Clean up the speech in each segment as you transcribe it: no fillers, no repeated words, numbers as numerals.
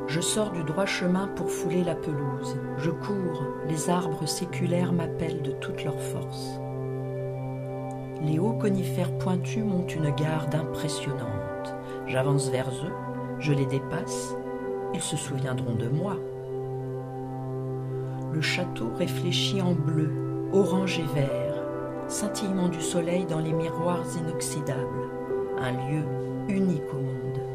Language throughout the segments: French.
Je sors du droit chemin pour fouler la pelouse. Je cours, les arbres séculaires m'appellent de toute leur force. Les hauts conifères pointus m'ont une garde impressionnante. J'avance vers eux, je les dépasse, ils se souviendront de moi. Le château réfléchit en bleu, orange et vert, scintillement du soleil dans les miroirs inoxydables, un lieu unique au monde.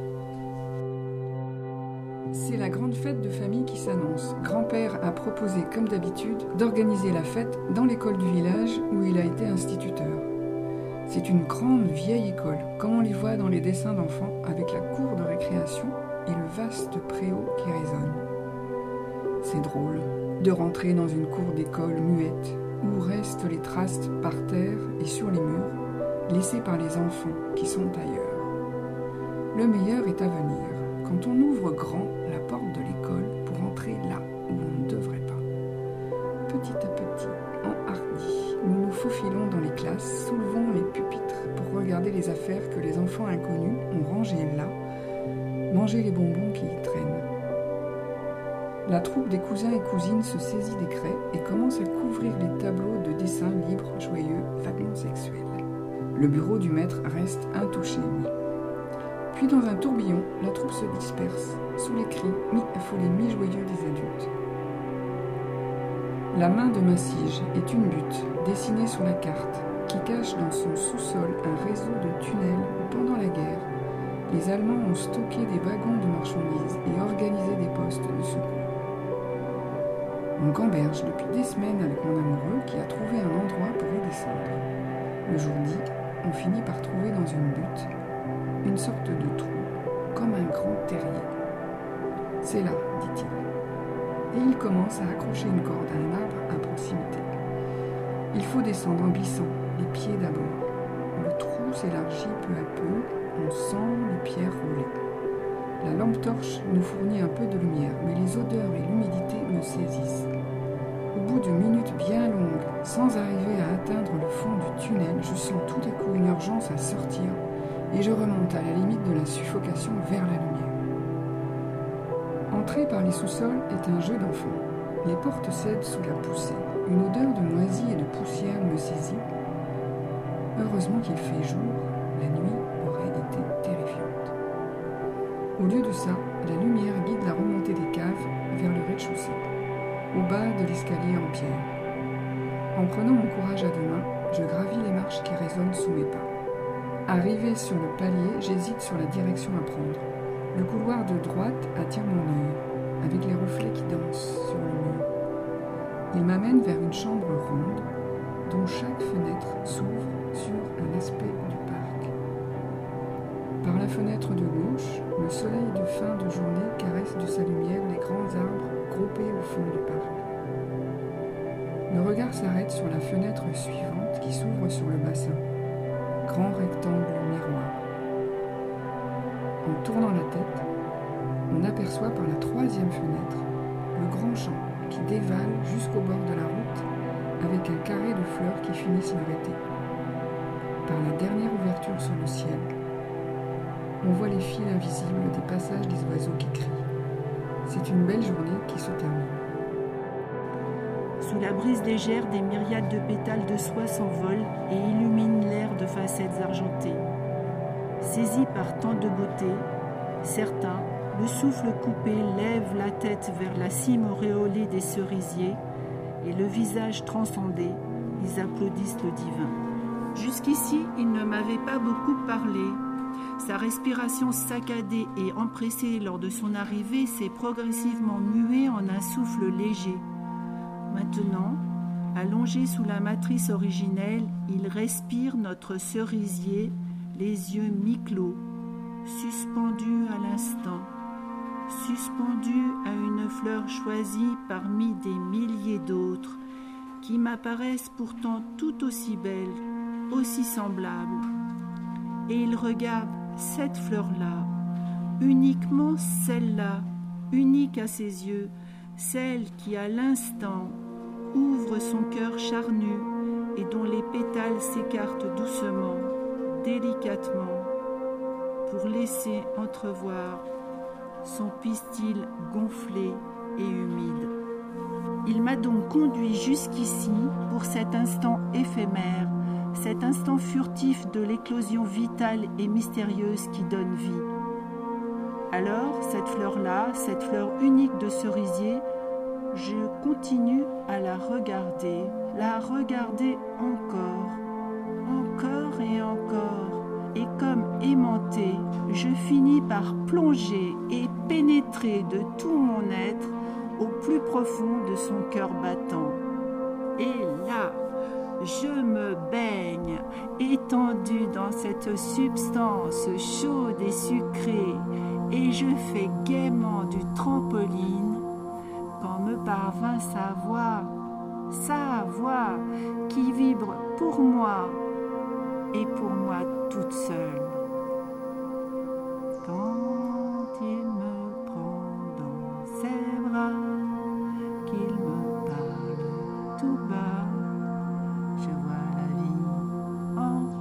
C'est la grande fête de famille qui s'annonce. Grand-père a proposé, comme d'habitude, d'organiser la fête dans l'école du village où il a été instituteur. C'est une grande vieille école, comme on les voit dans les dessins d'enfants, avec la cour de récréation et le vaste préau qui résonne. C'est drôle de rentrer dans une cour d'école muette, où restent les traces par terre et sur les murs, laissées par les enfants qui sont ailleurs. Le meilleur est à venir, quand on ouvre grand la porte de l'école pour entrer là où on ne devrait pas. Petit à petit, enhardis, nous nous faufilons dans les classes, soulevons les pupitres pour regarder les affaires que les enfants inconnus ont rangées là, manger les bonbons qui y traînent. La troupe des cousins et cousines se saisit des craies et commence à couvrir les tableaux de dessins libres, joyeux, vaguement sexuels. Le bureau du maître reste intouché, lui. Puis dans un tourbillon, la troupe se disperse, sous les cris mi-affolés, mi-joyeux des adultes. La main de Massige est une butte, dessinée sur la carte, qui cache dans son sous-sol un réseau de tunnels où, pendant la guerre, les Allemands ont stocké des wagons de marchandises et organisé des postes de secours. On gamberge depuis des semaines avec mon amoureux qui a trouvé un endroit pour y descendre. Le jour dit, on finit par trouver dans une butte une sorte de trou, comme un grand terrier. C'est là, dit-il. Et il commence à accrocher une corde à un arbre à proximité. Il faut descendre en glissant, les pieds d'abord. Le trou s'élargit peu à peu, on sent les pierres rouler. La lampe torche nous fournit un peu de lumière, mais les odeurs et l'humidité me saisissent. Au bout de minutes bien longues, sans arriver à atteindre le fond du tunnel, je sens tout à coup une urgence à sortir et je remonte à la limite de la suffocation vers la lumière. Entrer par les sous-sols est un jeu d'enfant. Les portes cèdent sous la poussée. Une odeur de moisie et de poussière me saisit. Heureusement qu'il fait jour, la nuit aurait été terrifiante. Au lieu de ça, la lumière guide la remontée des caves vers le rez-de-chaussée, au bas de l'escalier en pierre. En prenant mon courage à deux mains, je gravis les marches qui résonnent sous mes pas. Arrivé sur le palier, j'hésite sur la direction à prendre. Le couloir de droite attire mon œil, avec les reflets qui dansent sur le mur. Il m'amène vers une chambre ronde, dont chaque fenêtre s'ouvre sur un aspect du parc. Par la fenêtre de gauche, le soleil de fin de journée caresse de sa lumière les grands arbres groupés au fond du parc. Le regard s'arrête sur la fenêtre suivante qui s'ouvre sur le bassin. Grand rectangle miroir. En tournant la tête, on aperçoit par la troisième fenêtre le grand champ qui dévale jusqu'au bord de la route avec un carré de fleurs qui finissent l'arrêter. Par la dernière ouverture sur le ciel, on voit les fils invisibles des passages des oiseaux qui crient. C'est une belle journée qui se termine. Sous la brise légère, des myriades de pétales de soie s'envolent et illuminent l'air de facettes argentées. Saisis par tant de beauté, certains, le souffle coupé, lèvent la tête vers la cime auréolée des cerisiers et le visage transcendé, ils applaudissent le divin. Jusqu'ici, il ne m'avait pas beaucoup parlé. Sa respiration saccadée et empressée lors de son arrivée s'est progressivement muée en un souffle léger. Maintenant, allongé sous la matrice originelle, il respire notre cerisier, les yeux mi-clos, suspendu à l'instant, suspendu à une fleur choisie parmi des milliers d'autres, qui m'apparaissent pourtant tout aussi belles, aussi semblables. Et il regarde cette fleur-là, uniquement celle-là, unique à ses yeux, celle qui à l'instant ouvre son cœur charnu et dont les pétales s'écartent doucement, délicatement, pour laisser entrevoir son pistil gonflé et humide. Il m'a donc conduit jusqu'ici pour cet instant éphémère, cet instant furtif de l'éclosion vitale et mystérieuse qui donne vie. Alors, cette fleur-là, cette fleur unique de cerisier, je continue à la regarder encore et encore. Et comme aimanté, je finis par plonger et pénétrer de tout mon être au plus profond de son cœur battant. Et là, je me baigne, étendue dans cette substance chaude et sucrée, et je fais gaiement du trampoline quand me parvint sa voix qui vibre pour moi et pour moi toute seule. Quand il me prend dans ses bras, qu'il me parle tout bas, je vois la vie en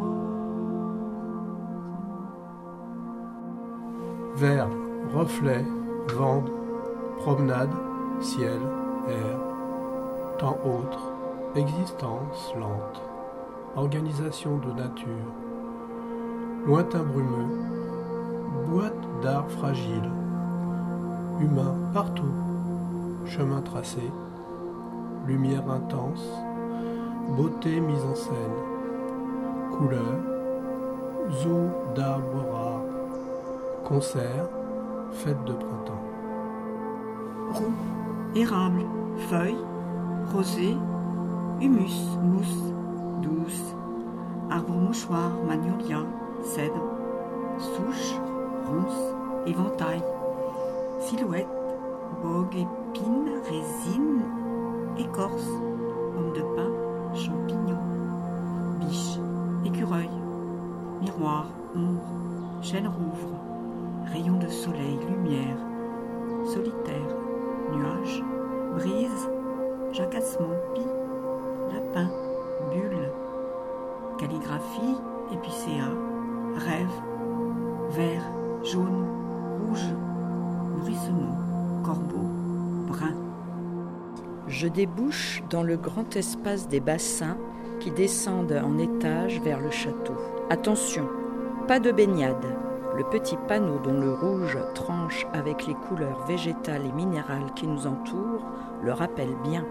rose. Vers, reflet, vent, promenade, ciel, air, temps autre, existence lente, organisation de nature, lointain brumeux, boîte d'art fragile, humain partout, chemin tracé, lumière intense, beauté mise en scène, couleurs, zoo d'arbres rares, concert, fête de printemps. Roux, érable, feuilles, rosée, humus, mousse, douce, arbre mouchoir, magnolia, cèdre, souche, ronce, éventail, silhouette, bogue, épine, résine, écorce, pomme de pin, champignons, biche, écureuil, miroir, ombre, chêne rouvre, rayon de soleil, lumière, solitaire, nuage, brise, jacassement, pie, lapin, bulle, calligraphie, épicéa, rêve, vert, jaune, rouge, nourrissement, corbeau, brun. Je débouche dans le grand espace des bassins qui descendent en étage vers le château. Attention, pas de baignade. Le petit panneau dont le rouge tranche avec les couleurs végétales et minérales qui nous entourent le rappelle bien.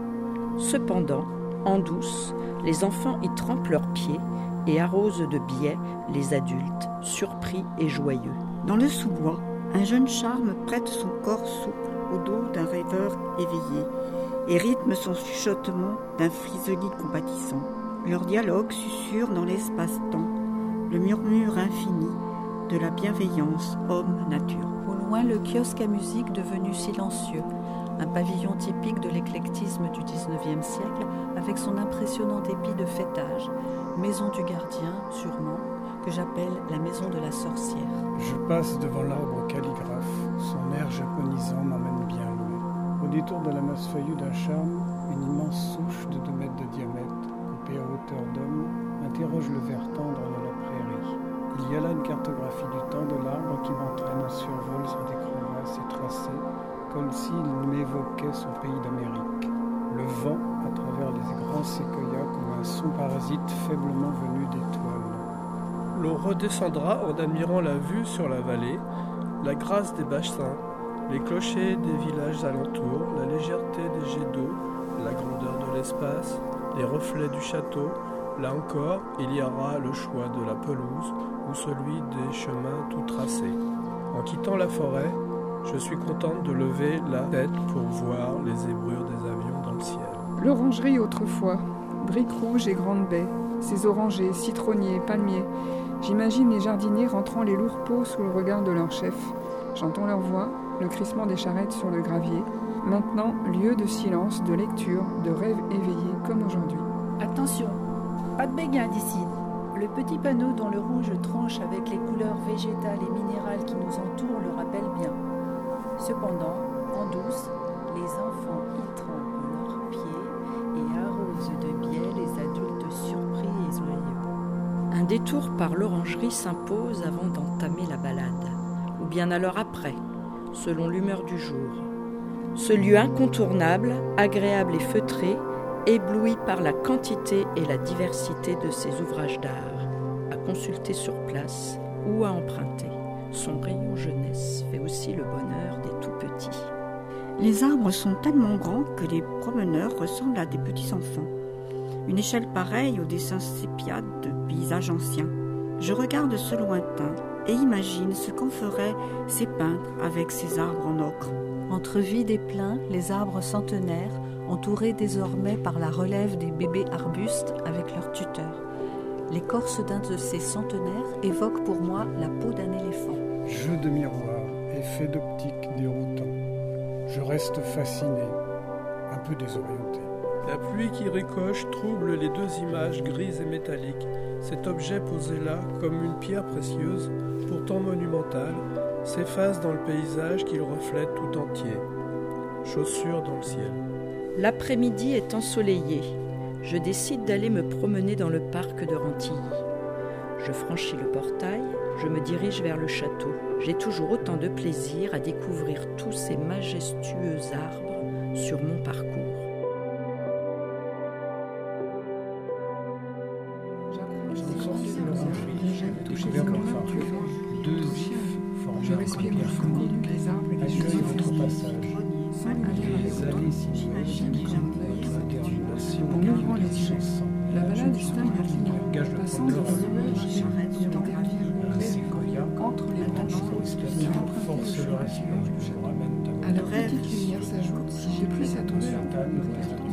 Cependant, en douce, les enfants y trempent leurs pieds et arrosent de biais les adultes, surpris et joyeux. Dans le sous-bois, un jeune charme prête son corps souple au dos d'un rêveur éveillé et rythme son chuchotement d'un frisoli compatissant. Leur dialogue susurre dans l'espace-temps le murmure infini de la bienveillance homme-nature. Au loin, le kiosque à musique devenu silencieux, un pavillon typique de l'éclectisme du XIXe siècle avec son impressionnant débit de fêtage, maison du gardien, sûrement, que j'appelle la maison de la sorcière. Je passe devant l'arbre calligraphe, son air japonisant m'emmène bien loin. Au détour de la masse feuillue d'un charme, une immense souche de 2 mètres de diamètre, coupée à hauteur d'homme, interroge le vert tendre de la prairie. Il y a là une cartographie du temps de l'arbre qui m'entraîne en survol sur des crevasses et tracés, comme s'il m'évoquait son pays d'Amérique. Le vent, à travers les grands séquoias, comme un son parasite faiblement venu d'étoiles. L'on redescendra en admirant la vue sur la vallée, la grâce des bassins, les clochers des villages alentours, la légèreté des jets d'eau, la grandeur de l'espace, les reflets du château. Là encore, il y aura le choix de la pelouse ou celui des chemins tout tracés. En quittant la forêt, je suis contente de lever la tête pour voir les zébrures des avions dans le ciel. L'orangerie autrefois, briques rouges et grandes baies, ses orangers, citronniers, palmiers. J'imagine les jardiniers rentrant les lourds pots sous le regard de leur chef. J'entends leur voix, le crissement des charrettes sur le gravier. Maintenant, lieu de silence, de lecture, de rêve éveillé comme aujourd'hui. Attention, pas de baignade ici. Le petit panneau dont le rouge tranche avec les couleurs végétales et minérales qui nous entourent le rappelle bien. Cependant, en douce, les enfants y trempent leurs pieds et arrosent de biais les adultes surpris et joyeux. Un détour par l'orangerie s'impose avant d'entamer la balade, ou bien alors après, selon l'humeur du jour. Ce lieu incontournable, agréable et feutré, ébloui par la quantité et la diversité de ses ouvrages d'art, à consulter sur place ou à emprunter. Son rayon jeunesse fait aussi le bonheur des tout-petits. Les arbres sont tellement grands que les promeneurs ressemblent à des petits-enfants. Une échelle pareille au dessin sépia de paysages anciens. Je regarde ce lointain et imagine ce qu'en feraient ces peintres avec ces arbres en ocre. Entre vides et pleins, les arbres centenaires, entourés désormais par la relève des bébés arbustes avec leurs tuteurs. L'écorce d'un de ces centenaires évoque pour moi la peau d'un éléphant. Jeu de miroir, effet d'optique déroutant. Je reste fasciné, un peu désorienté. La pluie qui ricoche trouble les deux images grises et métalliques. Cet objet posé là, comme une pierre précieuse, pourtant monumentale, s'efface dans le paysage qu'il reflète tout entier. Chaussures dans le ciel. L'après-midi est ensoleillé. Je décide d'aller me promener dans le parc de Rantilly. Je franchis le portail, je me dirige vers le château. J'ai toujours autant de plaisir à découvrir tous ces majestueux arbres sur mon parcours. Je respire le fond des arbres et des Accueille votre passage. sans les allées sinueuses en ouvrant les yeux. La balade stagne à clignot, Gage de passant de bonheur, nuages dans des rivières séquoia, entre les branches hautes qui empruntaient force le le chemin respect, du je château. vous ramène ta À la petite lumière s'ajoute, de plus attention, une